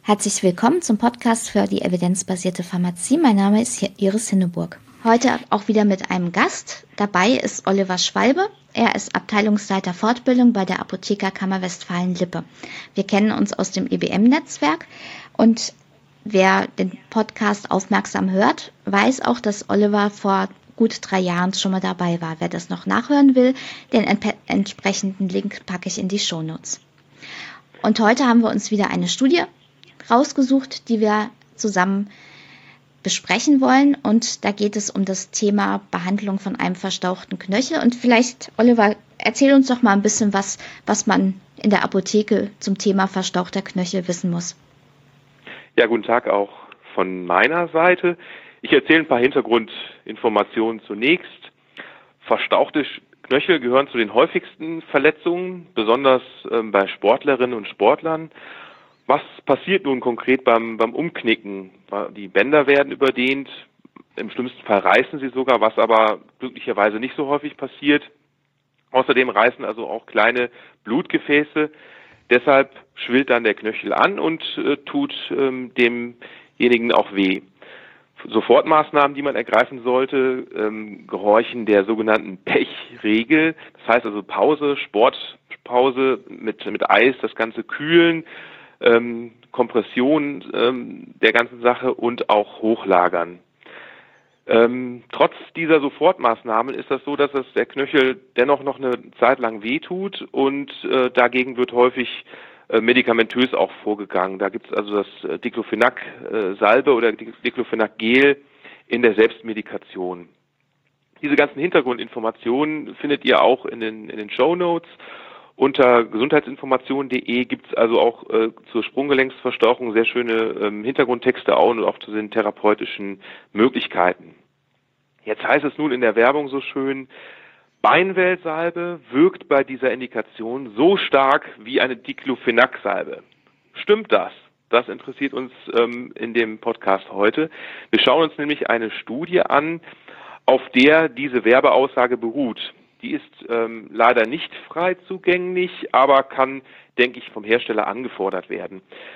Herzlich willkommen zum Podcast für die evidenzbasierte Pharmazie. Mein Name ist Iris Hinneburg. Heute auch wieder mit einem Gast. Dabei ist Oliver Schwalbe. Er ist Abteilungsleiter Fortbildung bei der Apothekerkammer Westfalen-Lippe. Wir kennen uns aus dem EBM-Netzwerk und wer den Podcast aufmerksam hört, weiß auch, dass Oliver vor gut 3 Jahren schon mal dabei war. Wer das noch nachhören will, den entsprechenden Link packe ich in die Shownotes. Und heute haben wir uns wieder eine Studie rausgesucht, die wir zusammen besprechen wollen. Und da geht es um das Thema Behandlung von einem verstauchten Knöchel. Und vielleicht, Oliver, erzähl uns doch mal ein bisschen was man in der Apotheke zum Thema verstauchter Knöchel wissen muss. Ja, guten Tag auch von meiner Seite. Ich erzähle ein paar Hintergrundinformationen zunächst. Verstauchte Knöchel gehören zu den häufigsten Verletzungen, besonders bei Sportlerinnen und Sportlern. Was passiert nun konkret beim Umknicken? Die Bänder werden überdehnt, im schlimmsten Fall reißen sie sogar, was aber glücklicherweise nicht so häufig passiert. Außerdem reißen also auch kleine Blutgefäße. Deshalb schwillt dann der Knöchel an und tut demjenigen auch weh. Sofortmaßnahmen, die man ergreifen sollte, gehorchen der sogenannten Pechregel. Das heißt also Pause, Sportpause mit Eis, das Ganze kühlen, Kompression der ganzen Sache und auch hochlagern. Trotz dieser Sofortmaßnahmen ist das so, dass es der Knöchel dennoch noch eine Zeit lang wehtut und dagegen wird häufig medikamentös auch vorgegangen. Da gibt es also das Diclofenac-Salbe oder Diclofenac-Gel in der Selbstmedikation. Diese ganzen Hintergrundinformationen findet ihr auch in den Shownotes. Unter gesundheitsinformation.de gibt es also auch zur Sprunggelenksverstauchung sehr schöne Hintergrundtexte auch und auch zu den therapeutischen Möglichkeiten. Jetzt heißt es nun in der Werbung so schön, Beinwellsalbe wirkt bei dieser Indikation so stark wie eine Diclofenac-Salbe. Stimmt das? Das interessiert uns in dem Podcast heute. Wir schauen uns nämlich eine Studie an, auf der diese Werbeaussage beruht. Die ist leider nicht frei zugänglich, aber kann, denke ich, vom Hersteller angefordert werden.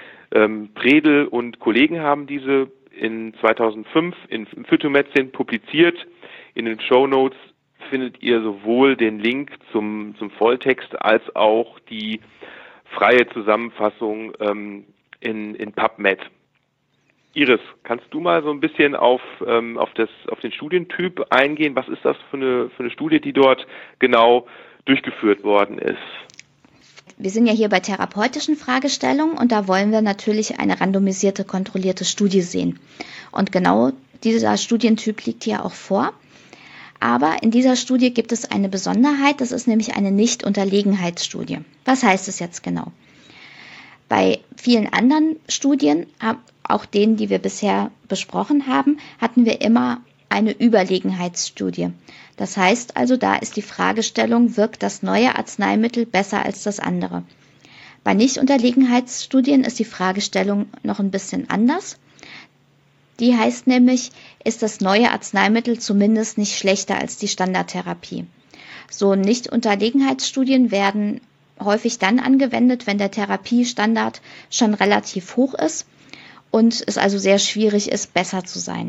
Predel und Kollegen haben diese in 2005 in Phytomedicine publiziert. In den Shownotes findet ihr sowohl den Link zum Volltext als auch die freie Zusammenfassung in PubMed. Iris, kannst du mal so ein bisschen auf den Studientyp eingehen? Was ist das für eine Studie, die dort genau durchgeführt worden ist? Wir sind ja hier bei therapeutischen Fragestellungen und da wollen wir natürlich eine randomisierte, kontrollierte Studie sehen. Und genau dieser Studientyp liegt hier auch vor. Aber in dieser Studie gibt es eine Besonderheit, das ist nämlich eine Nichtunterlegenheitsstudie. Was heißt es jetzt genau? Bei vielen anderen Studien, auch denen, die wir bisher besprochen haben, hatten wir immer eine Überlegenheitsstudie. Das heißt also, da ist die Fragestellung, wirkt das neue Arzneimittel besser als das andere? Bei Nichtunterlegenheitsstudien ist die Fragestellung noch ein bisschen anders. Die heißt nämlich, ist das neue Arzneimittel zumindest nicht schlechter als die Standardtherapie? So Nichtunterlegenheitsstudien werden häufig dann angewendet, wenn der Therapiestandard schon relativ hoch ist und es also sehr schwierig ist, besser zu sein.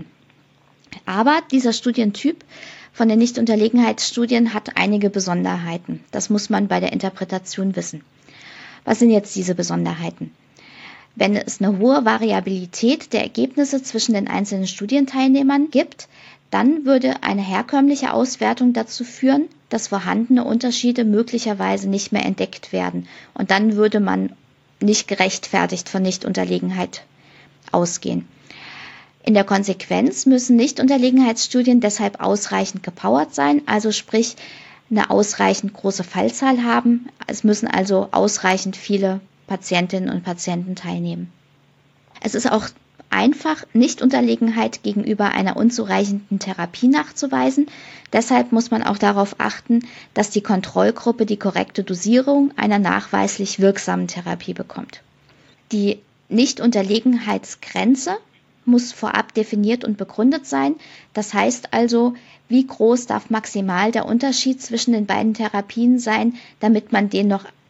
Aber dieser Studientyp von den Nichtunterlegenheitsstudien hat einige Besonderheiten. Das muss man bei der Interpretation wissen. Was sind jetzt diese Besonderheiten? Wenn es eine hohe Variabilität der Ergebnisse zwischen den einzelnen Studienteilnehmern gibt, dann würde eine herkömmliche Auswertung dazu führen, dass vorhandene Unterschiede möglicherweise nicht mehr entdeckt werden. Und dann würde man nicht gerechtfertigt von Nichtunterlegenheit ausgehen. In der Konsequenz müssen Nichtunterlegenheitsstudien deshalb ausreichend gepowert sein, also sprich eine ausreichend große Fallzahl haben. Es müssen also ausreichend viele Patientinnen und Patienten teilnehmen. Es ist auch einfach, Nichtunterlegenheit gegenüber einer unzureichenden Therapie nachzuweisen. Deshalb muss man auch darauf achten, dass die Kontrollgruppe die korrekte Dosierung einer nachweislich wirksamen Therapie bekommt. Die Nichtunterlegenheitsgrenze muss vorab definiert und begründet sein. Das heißt also, wie groß darf maximal der Unterschied zwischen den beiden Therapien sein, damit man den noch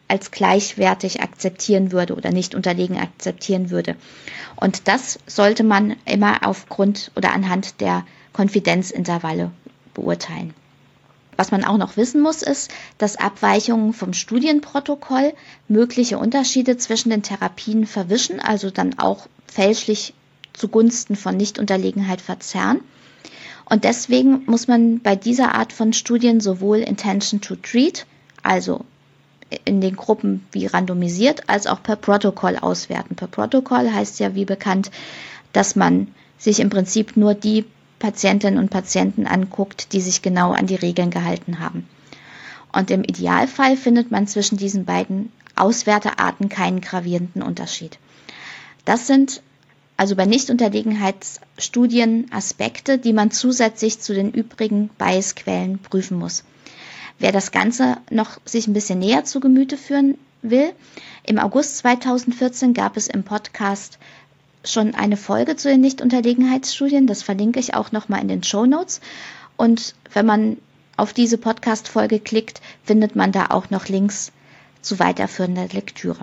als gleichwertig akzeptieren würde oder nicht unterlegen akzeptieren würde. Und das sollte man immer aufgrund oder anhand der Konfidenzintervalle beurteilen. Was man auch noch wissen muss, ist, dass Abweichungen vom Studienprotokoll mögliche Unterschiede zwischen den Therapien verwischen, also dann auch fälschlich zugunsten von Nichtunterlegenheit verzerren. Und deswegen muss man bei dieser Art von Studien sowohl Intention to Treat, also in den Gruppen wie randomisiert, als auch per Protokoll auswerten. Per Protokoll heißt ja wie bekannt, dass man sich im Prinzip nur die Patientinnen und Patienten anguckt, die sich genau an die Regeln gehalten haben. Und im Idealfall findet man zwischen diesen beiden Auswertearten keinen gravierenden Unterschied. Das sind also bei Nichtunterlegenheitsstudien Aspekte, die man zusätzlich zu den übrigen Biasquellen prüfen muss. Wer das Ganze noch sich ein bisschen näher zu Gemüte führen will, im August 2014 gab es im Podcast schon eine Folge zu den Nichtunterlegenheitsstudien. Das verlinke ich auch nochmal in den Shownotes. Und wenn man auf diese Podcast-Folge klickt, findet man da auch noch Links zu weiterführender Lektüre.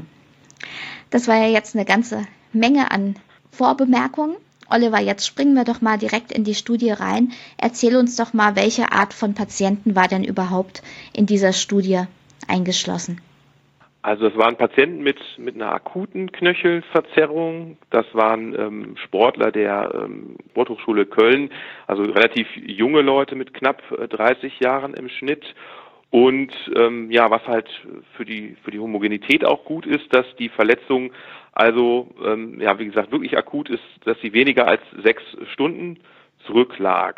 Das war ja jetzt eine ganze Menge an Vorbemerkungen. Oliver, jetzt springen wir doch mal direkt in die Studie rein. Erzähl uns doch mal, welche Art von Patienten war denn überhaupt in dieser Studie eingeschlossen? Also es waren Patienten mit einer akuten Knöchelverzerrung. Das waren Sportler der Sporthochschule Köln, also relativ junge Leute mit knapp 30 Jahren im Schnitt. Und was halt für die Homogenität auch gut ist, dass die Verletzung also wie gesagt wirklich akut ist, dass sie weniger als 6 Stunden zurücklag.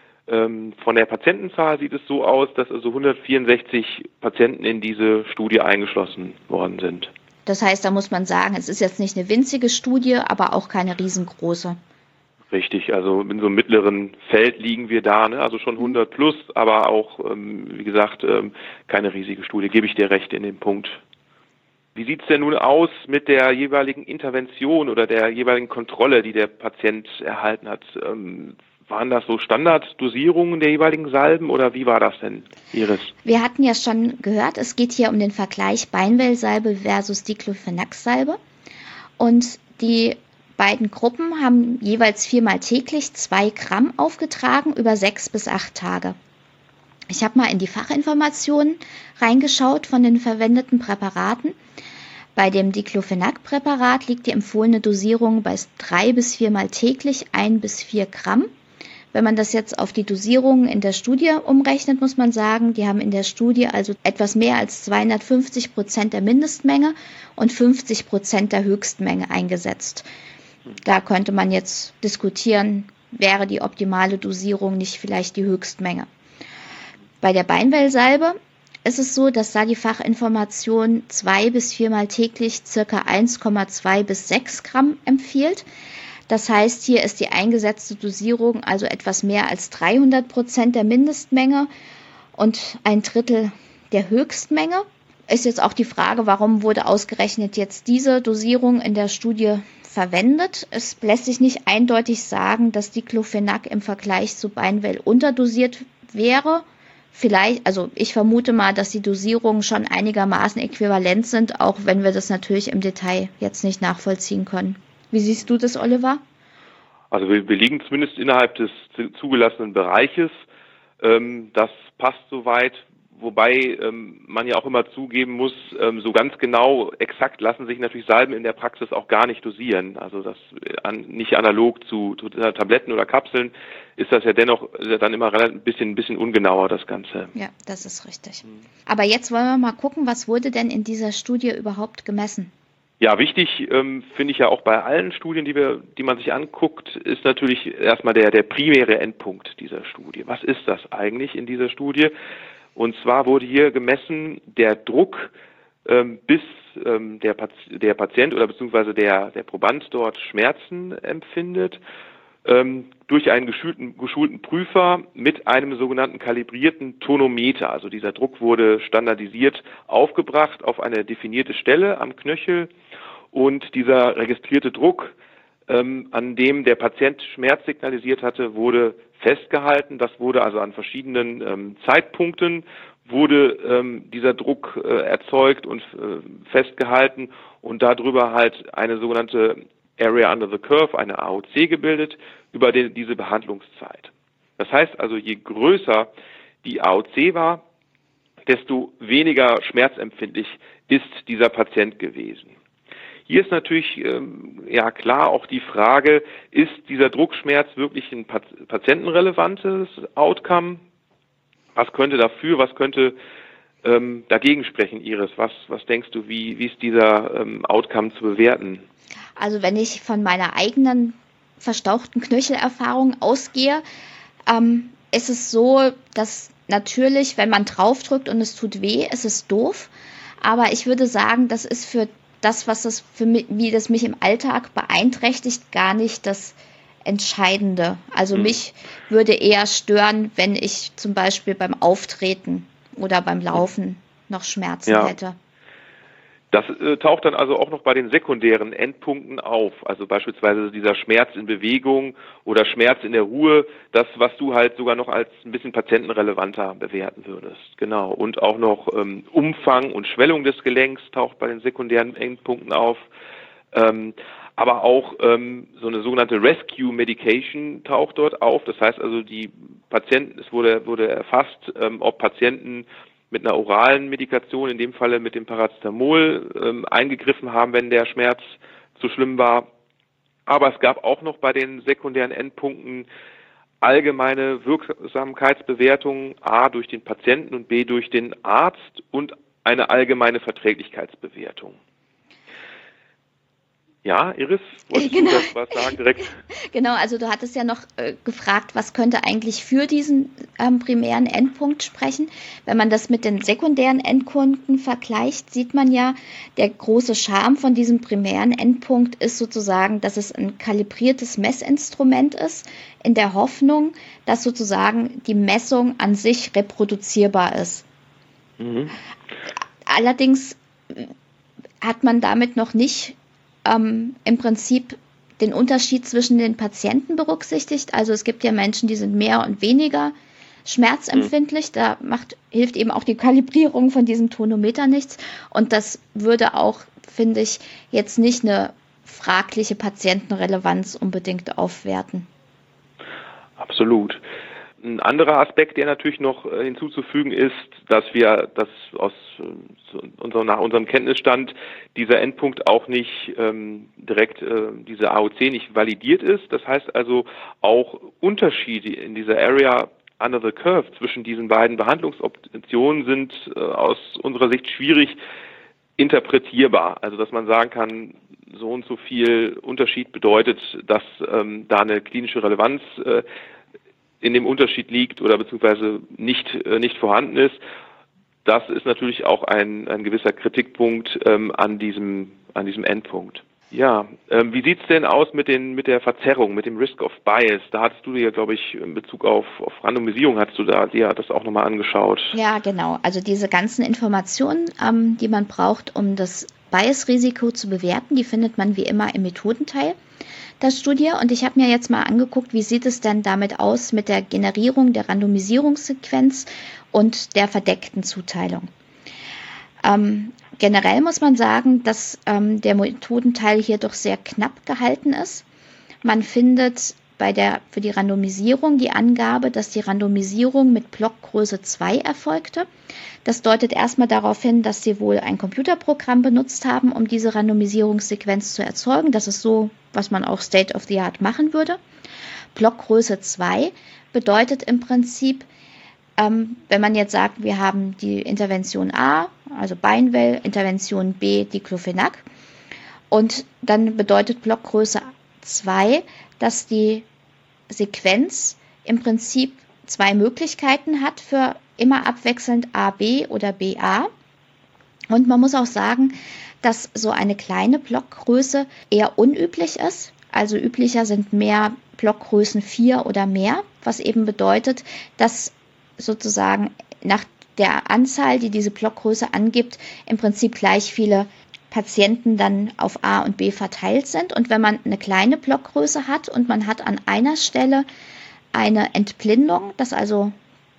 Von der Patientenzahl sieht es so aus, dass also 164 Patienten in diese Studie eingeschlossen worden sind. Das heißt, da muss man sagen, es ist jetzt nicht eine winzige Studie, aber auch keine riesengroße. Richtig, also in so einem mittleren Feld liegen wir da, ne? Also schon 100 plus, aber auch, wie gesagt, keine riesige Studie, gebe ich dir recht in dem Punkt. Wie sieht es denn nun aus mit der jeweiligen Intervention oder der jeweiligen Kontrolle, die der Patient erhalten hat? Waren das so Standarddosierungen der jeweiligen Salben oder wie war das denn, Iris? Wir hatten ja schon gehört, es geht hier um den Vergleich Beinwellsalbe versus Diclofenac-Salbe. Und die beiden Gruppen haben jeweils 4-mal täglich 2 Gramm aufgetragen über 6 bis 8 Tage. Ich habe mal in die Fachinformationen reingeschaut von den verwendeten Präparaten. Bei dem Diclofenac-Präparat liegt die empfohlene Dosierung bei 3 bis 4-mal täglich 1 bis 4 Gramm. Wenn man das jetzt auf die Dosierungen in der Studie umrechnet, muss man sagen, die haben in der Studie also etwas mehr als 250% der Mindestmenge und 50% der Höchstmenge eingesetzt. Da könnte man jetzt diskutieren, wäre die optimale Dosierung nicht vielleicht die Höchstmenge. Bei der Beinwellsalbe ist es so, dass da die Fachinformation 2 bis 4-mal täglich ca. 1,2 bis 6 Gramm empfiehlt. Das heißt, hier ist die eingesetzte Dosierung also etwas mehr als 300% der Mindestmenge und 1/3 der Höchstmenge. Ist jetzt auch die Frage, warum wurde ausgerechnet jetzt diese Dosierung in der Studie verwendet. Es lässt sich nicht eindeutig sagen, dass Diclofenac im Vergleich zu Beinwell unterdosiert wäre. Vielleicht, also ich vermute mal, dass die Dosierungen schon einigermaßen äquivalent sind, auch wenn wir das natürlich im Detail jetzt nicht nachvollziehen können. Wie siehst du das, Oliver? Also wir liegen zumindest innerhalb des zugelassenen Bereiches. Das passt soweit, wobei man ja auch immer zugeben muss, so ganz genau, exakt lassen sich natürlich Salben in der Praxis auch gar nicht dosieren. Also das nicht analog zu Tabletten oder Kapseln ist das ja dennoch dann immer ein bisschen ungenauer, das Ganze. Ja, das ist richtig. Aber jetzt wollen wir mal gucken, was wurde denn in dieser Studie überhaupt gemessen? Ja, wichtig finde ich ja auch bei allen Studien, die man sich anguckt, ist natürlich erstmal der primäre Endpunkt dieser Studie. Was ist das eigentlich in dieser Studie? Und zwar wurde hier gemessen der Druck, bis der Patient oder beziehungsweise der Proband dort Schmerzen empfindet, durch einen geschulten Prüfer mit einem sogenannten kalibrierten Tonometer. Also dieser Druck wurde standardisiert aufgebracht auf eine definierte Stelle am Knöchel und dieser registrierte Druck, an dem der Patient Schmerz signalisiert hatte, wurde festgehalten. Das wurde also an verschiedenen Zeitpunkten wurde dieser Druck erzeugt und festgehalten und darüber halt eine sogenannte Area Under the Curve, eine AOC gebildet, über diese Behandlungszeit. Das heißt also, je größer die AOC war, desto weniger schmerzempfindlich ist dieser Patient gewesen. Hier ist natürlich klar auch die Frage, ist dieser Druckschmerz wirklich ein patientenrelevantes Outcome? Was könnte dafür, was könnte dagegen sprechen, Iris? Was denkst du, wie ist dieser Outcome zu bewerten? Also wenn ich von meiner eigenen verstauchten Knöchelerfahrung ausgehe, ist es so, dass natürlich, wenn man draufdrückt und es tut weh, ist es doof. Aber ich würde sagen, das ist für das, wie das mich im Alltag beeinträchtigt, gar nicht das Entscheidende. Also mich würde eher stören, wenn ich zum Beispiel beim Auftreten oder beim Laufen noch Schmerzen hätte. Das taucht dann also auch noch bei den sekundären Endpunkten auf, also beispielsweise dieser Schmerz in Bewegung oder Schmerz in der Ruhe, das, was du halt sogar noch als ein bisschen patientenrelevanter bewerten würdest. Genau. Und auch noch Umfang und Schwellung des Gelenks taucht bei den sekundären Endpunkten auf. Aber auch so eine sogenannte Rescue Medication taucht dort auf. Das heißt also, die Patienten, es wurde erfasst, ob Patienten mit einer oralen Medikation, in dem Falle mit dem Paracetamol, eingegriffen haben, wenn der Schmerz zu schlimm war. Aber es gab auch noch bei den sekundären Endpunkten allgemeine Wirksamkeitsbewertungen, A durch den Patienten und B durch den Arzt und eine allgemeine Verträglichkeitsbewertung. Ja, Iris, wolltest du das was sagen direkt? Genau, also du hattest ja noch gefragt, was könnte eigentlich für diesen primären Endpunkt sprechen. Wenn man das mit den sekundären Endpunkten vergleicht, sieht man ja, der große Charme von diesem primären Endpunkt ist sozusagen, dass es ein kalibriertes Messinstrument ist, in der Hoffnung, dass sozusagen die Messung an sich reproduzierbar ist. Mhm. Allerdings hat man damit noch nicht im Prinzip den Unterschied zwischen den Patienten berücksichtigt. Also es gibt ja Menschen, die sind mehr und weniger schmerzempfindlich. Da hilft eben auch die Kalibrierung von diesem Tonometer nichts. Und das würde auch, finde ich, jetzt nicht eine fragliche Patientenrelevanz unbedingt aufwerten. Absolut. Ein anderer Aspekt, der natürlich noch hinzuzufügen ist, dass wir das nach unserem Kenntnisstand dieser Endpunkt auch nicht direkt diese AOC nicht validiert ist. Das heißt also auch Unterschiede in dieser Area Under the Curve zwischen diesen beiden Behandlungsoptionen sind aus unserer Sicht schwierig interpretierbar. Also dass man sagen kann, so und so viel Unterschied bedeutet, dass da eine klinische Relevanz in dem Unterschied liegt oder beziehungsweise nicht vorhanden ist. Das ist natürlich auch ein gewisser Kritikpunkt an diesem Endpunkt. Ja, wie sieht's denn aus mit der Verzerrung, mit dem Risk of Bias? Da hattest du dir, glaube ich, in Bezug auf Randomisierung, hast du dir das auch nochmal angeschaut? Ja, genau. Also diese ganzen Informationen, die man braucht, um das Bias-Risiko zu bewerten, die findet man wie immer im Methodenteil der Studie. Und ich habe mir jetzt mal angeguckt, wie sieht es denn damit aus mit der Generierung der Randomisierungssequenz und der verdeckten Zuteilung. Generell muss man sagen, dass der Methodenteil hier doch sehr knapp gehalten ist. Man findet für die Randomisierung die Angabe, dass die Randomisierung mit Blockgröße 2 erfolgte. Das deutet erstmal darauf hin, dass sie wohl ein Computerprogramm benutzt haben, um diese Randomisierungssequenz zu erzeugen. Das ist so, was man auch State of the Art machen würde. Blockgröße 2 bedeutet im Prinzip, wenn man jetzt sagt, wir haben die Intervention A, also Beinwell, Intervention B, Diclofenac, und dann bedeutet Blockgröße 2, dass die Sequenz im Prinzip zwei Möglichkeiten hat für immer abwechselnd AB oder BA. Und man muss auch sagen, dass so eine kleine Blockgröße eher unüblich ist. Also üblicher sind mehr Blockgrößen 4 oder mehr, was eben bedeutet, dass sozusagen nach der Anzahl, die diese Blockgröße angibt, im Prinzip gleich viele Patienten dann auf A und B verteilt sind. Und wenn man eine kleine Blockgröße hat und man hat an einer Stelle eine Entblindung, dass also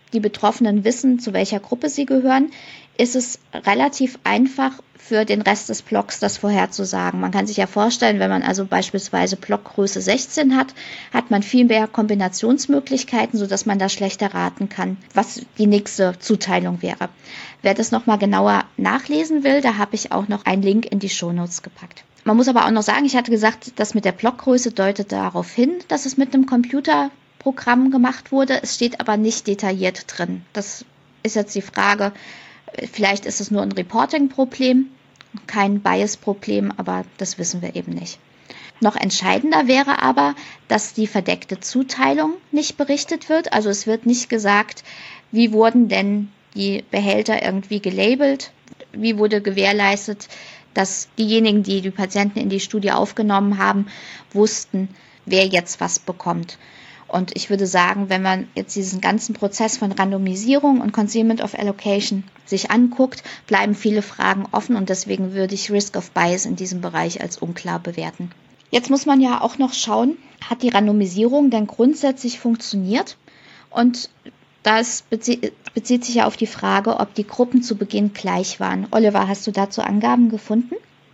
die Betroffenen wissen, zu welcher Gruppe sie gehören, ist es relativ einfach für den Rest des Blocks das vorherzusagen. Man kann sich ja vorstellen, wenn man also beispielsweise Blockgröße 16 hat, hat man viel mehr Kombinationsmöglichkeiten, sodass man da schlechter raten kann, was die nächste Zuteilung wäre. Wer das nochmal genauer nachlesen will, da habe ich auch noch einen Link in die Shownotes gepackt. Man muss aber auch noch sagen, ich hatte gesagt, das mit der Blockgröße deutet darauf hin, dass es mit einem Computerprogramm gemacht wurde. Es steht aber nicht detailliert drin. Das ist jetzt die Frage, vielleicht ist es nur ein Reporting-Problem, kein Bias-Problem, aber das wissen wir eben nicht. Noch entscheidender wäre aber, dass die verdeckte Zuteilung nicht berichtet wird. Also es wird nicht gesagt, wie wurden denn die Behälter irgendwie gelabelt, wie wurde gewährleistet, dass diejenigen, die die Patienten in die Studie aufgenommen haben, wussten, wer jetzt was bekommt. Und ich würde sagen, wenn man jetzt diesen ganzen Prozess von Randomisierung und Concealment of Allocation sich anguckt, bleiben viele Fragen offen und deswegen würde ich Risk of Bias in diesem Bereich als unklar bewerten. Jetzt muss man ja auch noch schauen, hat die Randomisierung denn grundsätzlich funktioniert? Und das bezieht sich ja auf die Frage, ob die Gruppen zu Beginn gleich waren. Oliver, hast du dazu Angaben gefunden?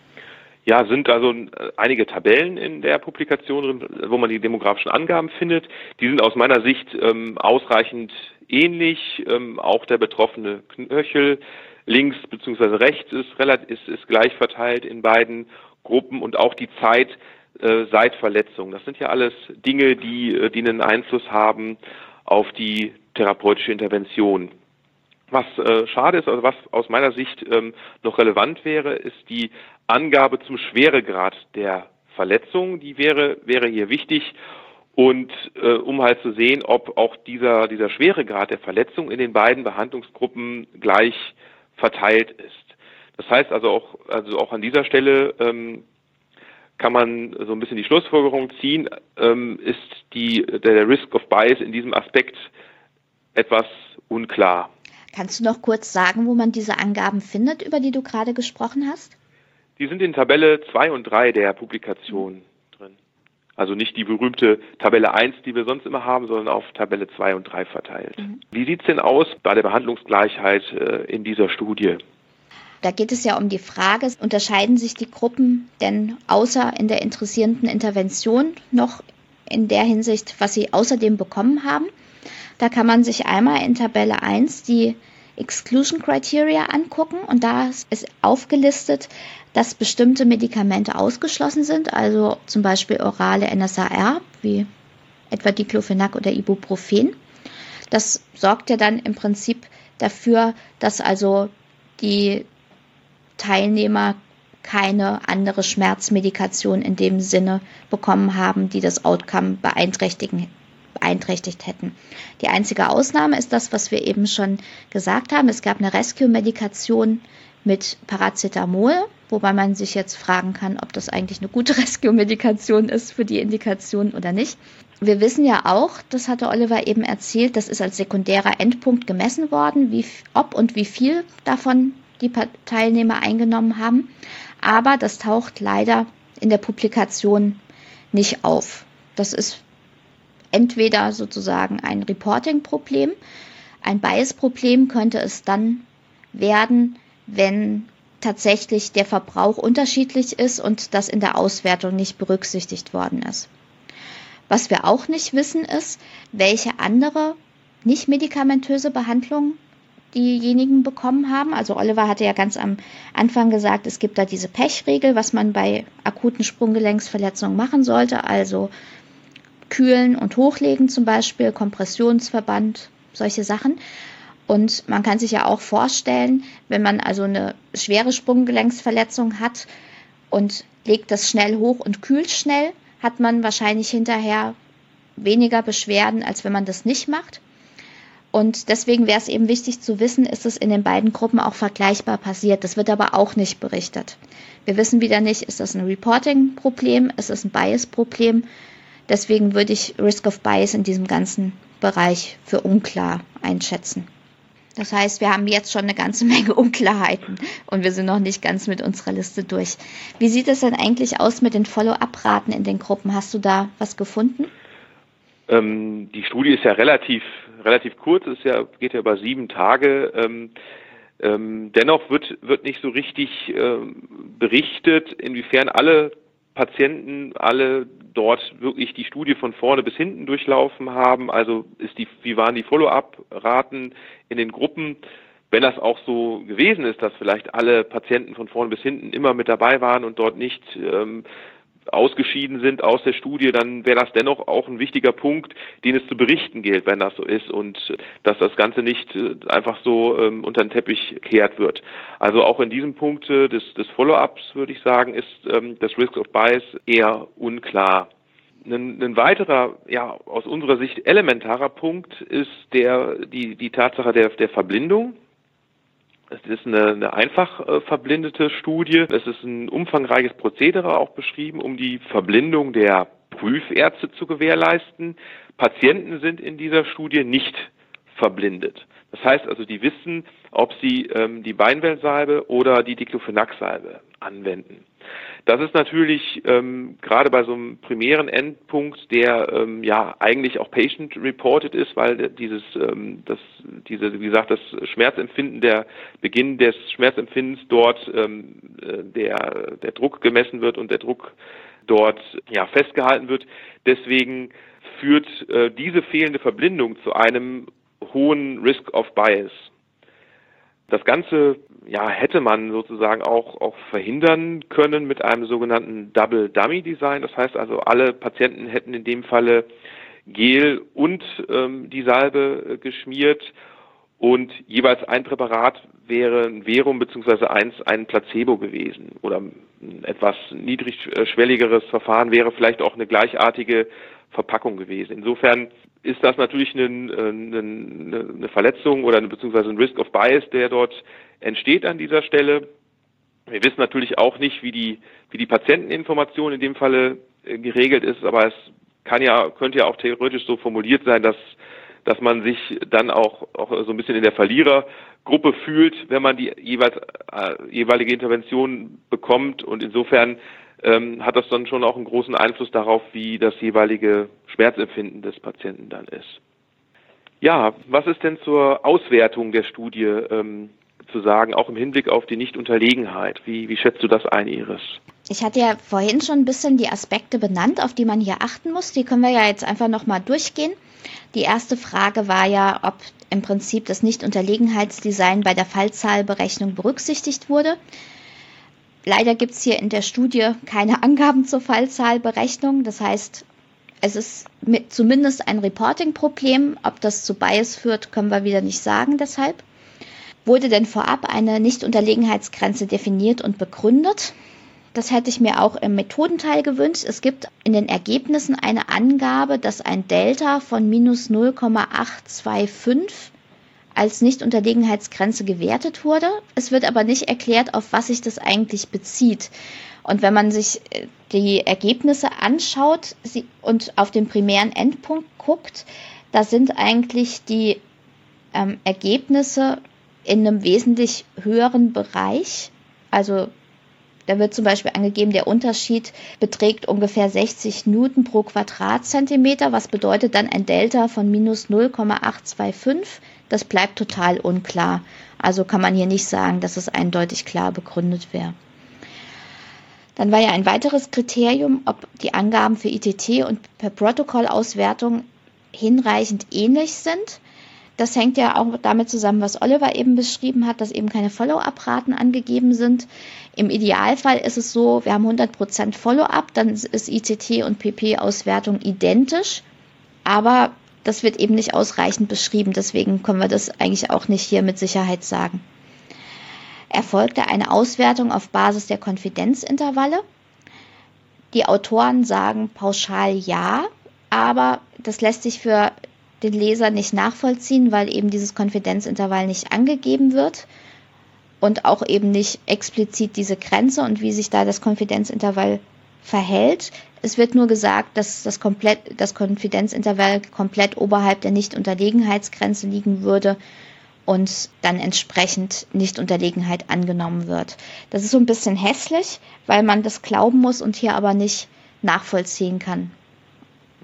Ja, sind also einige Tabellen in der Publikation drin, wo man die demografischen Angaben findet. Die sind aus meiner Sicht ausreichend ähnlich. Auch der betroffene Knöchel links bzw. rechts ist gleich verteilt in beiden Gruppen und auch die Zeit seit Verletzung. Das sind ja alles Dinge, die einen Einfluss haben auf die therapeutische Intervention. Was schade ist, also was aus meiner Sicht noch relevant wäre, ist die Angabe zum Schweregrad der Verletzung. Die wäre hier wichtig und um halt zu sehen, ob auch dieser Schweregrad der Verletzung in den beiden Behandlungsgruppen gleich verteilt ist. Das heißt also auch an dieser Stelle kann man so ein bisschen die Schlussfolgerung ziehen, ist der Risk of Bias in diesem Aspekt etwas unklar. Kannst du noch kurz sagen, wo man diese Angaben findet, über die du gerade gesprochen hast? Die sind in Tabelle 2 und 3 der Publikation drin. Also nicht die berühmte Tabelle 1, die wir sonst immer haben, sondern auf Tabelle 2 und 3 verteilt. Wie sieht es denn aus bei der Behandlungsgleichheit in dieser Studie? Da geht es ja um die Frage, unterscheiden sich die Gruppen denn außer in der interessierenden Intervention noch in der Hinsicht, was sie außerdem bekommen haben? Da kann man sich einmal in Tabelle 1 die Exclusion Criteria angucken und da ist aufgelistet, dass bestimmte Medikamente ausgeschlossen sind, also zum Beispiel orale NSAR, wie etwa Diclofenac oder Ibuprofen. Das sorgt ja dann im Prinzip dafür, dass also die Teilnehmer keine andere Schmerzmedikation in dem Sinne bekommen haben, die das Outcome beeinträchtigt hätten. Die einzige Ausnahme ist das, was wir eben schon gesagt haben. Es gab eine Rescue-Medikation mit Paracetamol, wobei man sich jetzt fragen kann, ob das eigentlich eine gute Rescue-Medikation ist für die Indikation oder nicht. Wir wissen ja auch, das hatte Oliver eben erzählt, das ist als sekundärer Endpunkt gemessen worden, ob und wie viel davon die Teilnehmer eingenommen haben. Aber das taucht leider in der Publikation nicht auf. Das ist entweder sozusagen ein Reporting-Problem, ein Bias-Problem könnte es dann werden, wenn tatsächlich der Verbrauch unterschiedlich ist und das in der Auswertung nicht berücksichtigt worden ist. Was wir auch nicht wissen ist, welche andere nicht medikamentöse Behandlung diejenigen bekommen haben. Also Oliver hatte ja ganz am Anfang gesagt, es gibt da diese Pechregel, was man bei akuten Sprunggelenksverletzungen machen sollte, also Kühlen und Hochlegen zum Beispiel, Kompressionsverband, solche Sachen. Und man kann sich ja auch vorstellen, wenn man also eine schwere Sprunggelenksverletzung hat und legt das schnell hoch und kühlt schnell, hat man wahrscheinlich hinterher weniger Beschwerden, als wenn man das nicht macht. Und deswegen wäre es eben wichtig zu wissen, ist es in den beiden Gruppen auch vergleichbar passiert. Das wird aber auch nicht berichtet. Wir wissen wieder nicht, ist das ein Reporting-Problem, ist es ein Bias-Problem. Deswegen würde ich Risk of Bias in diesem ganzen Bereich für unklar einschätzen. Das heißt, wir haben jetzt schon eine ganze Menge Unklarheiten und wir sind noch nicht ganz mit unserer Liste durch. Wie sieht es denn eigentlich aus mit den Follow-up-Raten in den Gruppen? Hast du da was gefunden? Die Studie ist ja relativ relativ kurz, geht ja über 7 Tage. Dennoch wird nicht so richtig berichtet, inwiefern alle Patienten alle dort wirklich die Studie von vorne bis hinten durchlaufen haben. Also wie waren die Follow-up-Raten in den Gruppen? Wenn das auch so gewesen ist, dass vielleicht alle Patienten von vorne bis hinten immer mit dabei waren und dort nicht ausgeschieden sind aus der Studie, dann wäre das dennoch auch ein wichtiger Punkt, den es zu berichten gilt, wenn das so ist und dass das Ganze nicht einfach so unter den Teppich gekehrt wird. Also auch in diesem Punkt des Follow-ups, würde ich sagen, ist das Risk of Bias eher unklar. Ein weiterer, aus unserer Sicht elementarer Punkt ist die Tatsache der Verblindung. Es ist eine einfach verblindete Studie. Es ist ein umfangreiches Prozedere auch beschrieben, um die Verblindung der Prüfärzte zu gewährleisten. Patienten sind in dieser Studie nicht verblindet. Das heißt also, die wissen, ob sie die Beinwellsalbe oder die Diclofenac-Salbe anwenden. Das ist natürlich gerade bei so einem primären Endpunkt, der eigentlich auch patient-reported ist, weil das Schmerzempfinden, der Beginn des Schmerzempfindens dort der Druck gemessen wird und der Druck dort festgehalten wird. Deswegen führt diese fehlende Verblindung zu einem hohen Risk of Bias. Das Ganze hätte man sozusagen auch verhindern können mit einem sogenannten Double Dummy Design. Das heißt also, alle Patienten hätten in dem Falle Gel und die Salbe geschmiert und jeweils ein Präparat wäre ein Verum bzw. ein Placebo gewesen oder ein etwas niedrigschwelligeres Verfahren wäre vielleicht auch eine gleichartige Verpackung gewesen. Insofern ist das natürlich eine Verletzung oder beziehungsweise ein Risk of Bias, der dort entsteht an dieser Stelle. Wir wissen natürlich auch nicht, wie die Patienteninformation in dem Falle geregelt ist, aber es könnte ja auch theoretisch so formuliert sein, dass man sich dann auch so ein bisschen in der Verlierergruppe fühlt, wenn man die jeweilige Intervention bekommt, und insofern hat das dann schon auch einen großen Einfluss darauf, wie das jeweilige Schmerzempfinden des Patienten dann ist. Ja, was ist denn zur Auswertung der Studie zu sagen, auch im Hinblick auf die Nichtunterlegenheit? Wie schätzt du das ein, Iris? Ich hatte ja vorhin schon ein bisschen die Aspekte benannt, auf die man hier achten muss. Die können wir ja jetzt einfach nochmal durchgehen. Die erste Frage war ja, ob im Prinzip das Nichtunterlegenheitsdesign bei der Fallzahlberechnung berücksichtigt wurde. Leider gibt es hier in der Studie keine Angaben zur Fallzahlberechnung. Das heißt, es ist zumindest ein Reporting-Problem. Ob das zu Bias führt, können wir wieder nicht sagen deshalb. Wurde denn vorab eine Nichtunterlegenheitsgrenze definiert und begründet? Das hätte ich mir auch im Methodenteil gewünscht. Es gibt in den Ergebnissen eine Angabe, dass ein Delta von minus 0,825 als Nichtunterlegenheitsgrenze gewertet wurde. Es wird aber nicht erklärt, auf was sich das eigentlich bezieht. Und wenn man sich die Ergebnisse anschaut und auf den primären Endpunkt guckt, da sind eigentlich die Ergebnisse in einem wesentlich höheren Bereich. Also da wird zum Beispiel angegeben, der Unterschied beträgt ungefähr 60 Newton pro Quadratzentimeter, was bedeutet dann ein Delta von minus 0,825. Das bleibt total unklar. Also kann man hier nicht sagen, dass es eindeutig klar begründet wäre. Dann war ja ein weiteres Kriterium, ob die Angaben für ITT und per Protokollauswertung hinreichend ähnlich sind. Das hängt ja auch damit zusammen, was Oliver eben beschrieben hat, dass eben keine Follow-up-Raten angegeben sind. Im Idealfall ist es so, wir haben 100% Follow-up, dann ist ITT und PP-Auswertung identisch, aber das wird eben nicht ausreichend beschrieben, deswegen können wir das eigentlich auch nicht hier mit Sicherheit sagen. Erfolgte eine Auswertung auf Basis der Konfidenzintervalle. Die Autoren sagen pauschal ja, aber das lässt sich für den Leser nicht nachvollziehen, weil eben dieses Konfidenzintervall nicht angegeben wird und auch eben nicht explizit diese Grenze und wie sich da das Konfidenzintervall verhält. Es wird nur gesagt, dass das Konfidenzintervall komplett oberhalb der Nichtunterlegenheitsgrenze liegen würde und dann entsprechend Nichtunterlegenheit angenommen wird. Das ist so ein bisschen hässlich, weil man das glauben muss und hier aber nicht nachvollziehen kann.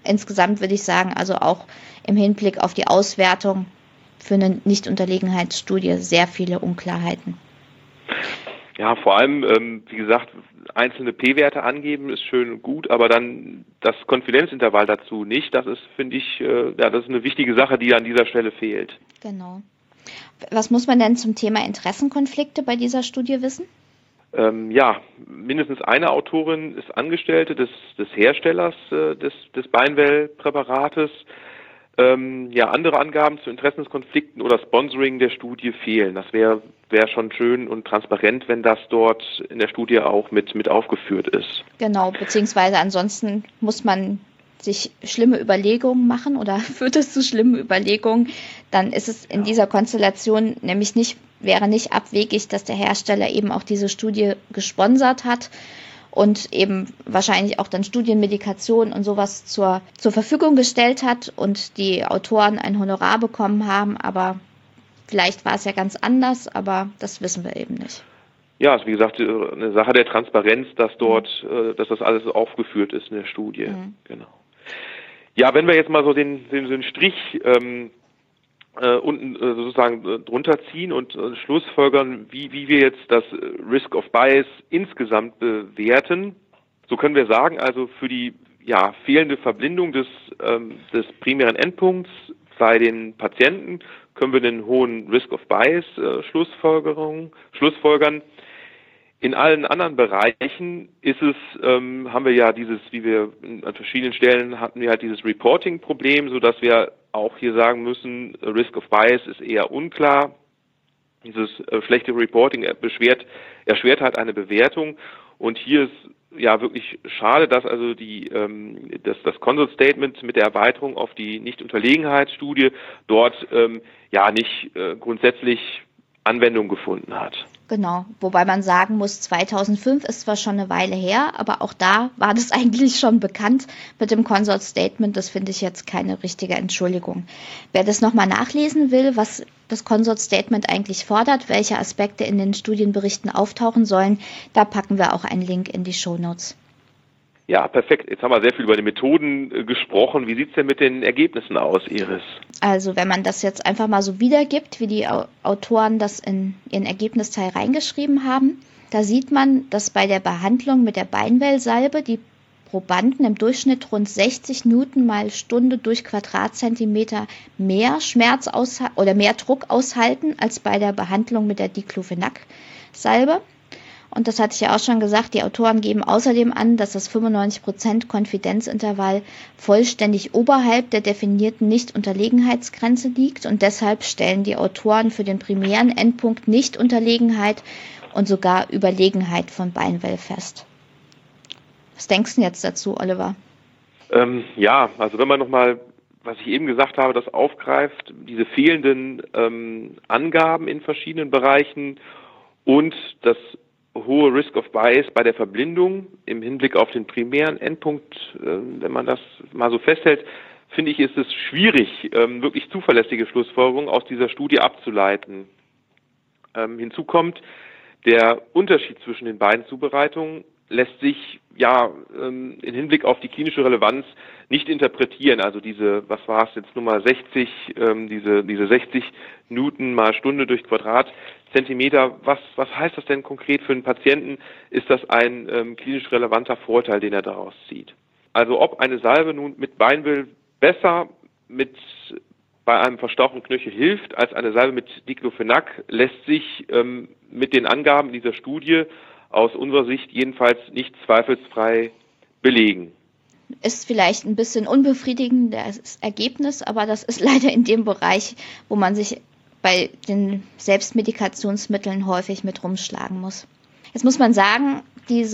insgesamt würde ich sagen, also auch im Hinblick auf die Auswertung für eine Nichtunterlegenheitsstudie sehr viele Unklarheiten. Ja, vor allem, wie gesagt, einzelne P-Werte angeben ist schön und gut, aber dann das Konfidenzintervall dazu nicht. Das ist, finde ich, das ist eine wichtige Sache, die an dieser Stelle fehlt. Genau. Was muss man denn zum Thema Interessenkonflikte bei dieser Studie wissen? Mindestens eine Autorin ist Angestellte des Herstellers des Beinwell-Präparates. Andere Angaben zu Interessenskonflikten oder Sponsoring der Studie fehlen. Das wäre schon schön und transparent, wenn das dort in der Studie auch mit aufgeführt ist. Genau, beziehungsweise ansonsten muss man sich schlimme Überlegungen machen oder führt es zu schlimmen Überlegungen, dann ist es in dieser Konstellation nämlich wäre nicht abwegig, dass der Hersteller eben auch diese Studie gesponsert hat und eben wahrscheinlich auch dann Studienmedikation und sowas zur Verfügung gestellt hat und die Autoren ein Honorar bekommen haben, aber vielleicht war es ja ganz anders, aber das wissen wir eben nicht. Ja, ist wie gesagt eine Sache der Transparenz, dass dass das alles aufgeführt ist in der Studie. Genau. Ja, wenn wir jetzt mal so den Strich unten sozusagen drunter ziehen und schlussfolgern, wie wir jetzt das Risk of Bias insgesamt bewerten, so können wir sagen, also für die fehlende Verblindung des primären Endpunkts bei den Patienten können wir einen hohen Risk of Bias schlussfolgern. In allen anderen Bereichen haben wir ja wie wir an verschiedenen Stellen hatten wir halt dieses Reporting-Problem, sodass wir auch hier sagen müssen, Risk of Bias ist eher unklar. Dieses schlechte Reporting erschwert halt eine Bewertung. Und hier ist wirklich schade, dass also das Consult Statement mit der Erweiterung auf die Nichtunterlegenheitsstudie dort nicht grundsätzlich Anwendung gefunden hat. Genau, wobei man sagen muss, 2005 ist zwar schon eine Weile her, aber auch da war das eigentlich schon bekannt mit dem Consult Statement. Das finde ich jetzt keine richtige Entschuldigung. Wer das nochmal nachlesen will, was das Consult Statement eigentlich fordert, welche Aspekte in den Studienberichten auftauchen sollen, da packen wir auch einen Link in die Shownotes. Ja, perfekt. Jetzt haben wir sehr viel über die Methoden gesprochen. Wie sieht es denn mit den Ergebnissen aus, Iris? Also wenn man das jetzt einfach mal so wiedergibt, wie die Autoren das in ihren Ergebnisteil reingeschrieben haben, da sieht man, dass bei der Behandlung mit der Beinwell-Salbe die Probanden im Durchschnitt rund 60 Newton mal Stunde durch Quadratzentimeter mehr Schmerz oder mehr Druck aushalten als bei der Behandlung mit der Diclofenac-Salbe. Und das hatte ich ja auch schon gesagt, die Autoren geben außerdem an, dass das 95% Konfidenzintervall vollständig oberhalb der definierten Nichtunterlegenheitsgrenze liegt und deshalb stellen die Autoren für den primären Endpunkt Nichtunterlegenheit und sogar Überlegenheit von Beinwell fest. Was denkst du jetzt dazu, Oliver? Also wenn man nochmal, was ich eben gesagt habe, das aufgreift, diese fehlenden Angaben in verschiedenen Bereichen und das hohe Risk of Bias bei der Verblindung im Hinblick auf den primären Endpunkt, wenn man das mal so festhält, finde ich, ist es schwierig, wirklich zuverlässige Schlussfolgerungen aus dieser Studie abzuleiten. Hinzu kommt, der Unterschied zwischen den beiden Zubereitungen lässt sich im Hinblick auf die klinische Relevanz nicht interpretieren. Also was war es jetzt, Nummer 60, diese 60 Newton mal Stunde durch Quadratzentimeter, was heißt das denn konkret für einen Patienten? Ist das ein klinisch relevanter Vorteil, den er daraus zieht? Also ob eine Salbe nun mit Beinwell besser bei einem verstauchten Knöchel hilft als eine Salbe mit Diclofenac, lässt sich mit den Angaben dieser Studie aus unserer Sicht jedenfalls nicht zweifelsfrei belegen. Ist vielleicht ein bisschen unbefriedigendes Ergebnis, aber das ist leider in dem Bereich, wo man sich bei den Selbstmedikationsmitteln häufig mit rumschlagen muss. Jetzt muss man sagen,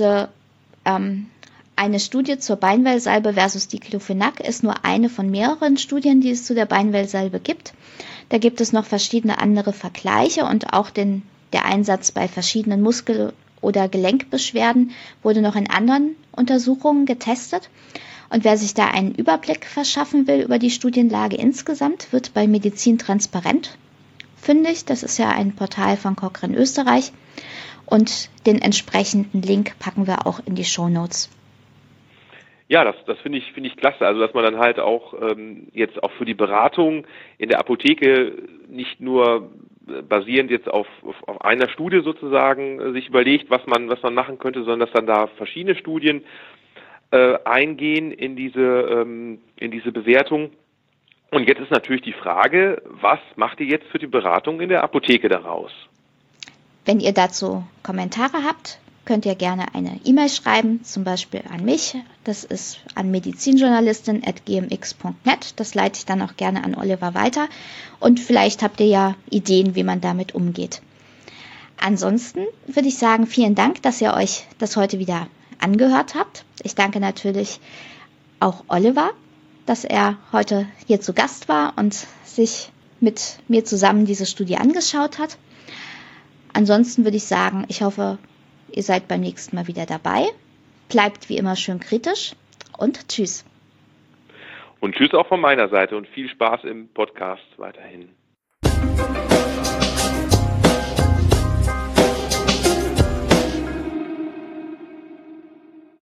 eine Studie zur Beinwell-Salbe versus Diclofenac ist nur eine von mehreren Studien, die es zu der Beinwell-Salbe gibt. Da gibt es noch verschiedene andere Vergleiche und auch der Einsatz bei verschiedenen Muskel- oder Gelenkbeschwerden wurde noch in anderen Untersuchungen getestet. Und wer sich da einen Überblick verschaffen will über die Studienlage insgesamt, wird bei Medizin transparent fündig. Das ist ja ein Portal von Cochrane Österreich. Und den entsprechenden Link packen wir auch in die Shownotes. Ja, das finde ich klasse. Also, dass man dann halt auch jetzt auch für die Beratung in der Apotheke nicht nur basierend jetzt auf einer Studie sozusagen sich überlegt, was man machen könnte, sondern dass dann da verschiedene Studien eingehen in diese Bewertung. Und jetzt ist natürlich die Frage, was macht ihr jetzt für die Beratung in der Apotheke daraus? Wenn ihr dazu Kommentare habt, könnt ihr gerne eine E-Mail schreiben, zum Beispiel an mich. Das ist an medizinjournalistin@gmx.net. Das leite ich dann auch gerne an Oliver weiter. Und vielleicht habt ihr ja Ideen, wie man damit umgeht. Ansonsten würde ich sagen, vielen Dank, dass ihr euch das heute wieder angehört habt. Ich danke natürlich auch Oliver, dass er heute hier zu Gast war und sich mit mir zusammen diese Studie angeschaut hat. Ansonsten würde ich sagen, ich hoffe, ihr seid beim nächsten Mal wieder dabei. Bleibt wie immer schön kritisch und tschüss. Und tschüss auch von meiner Seite und viel Spaß im Podcast weiterhin.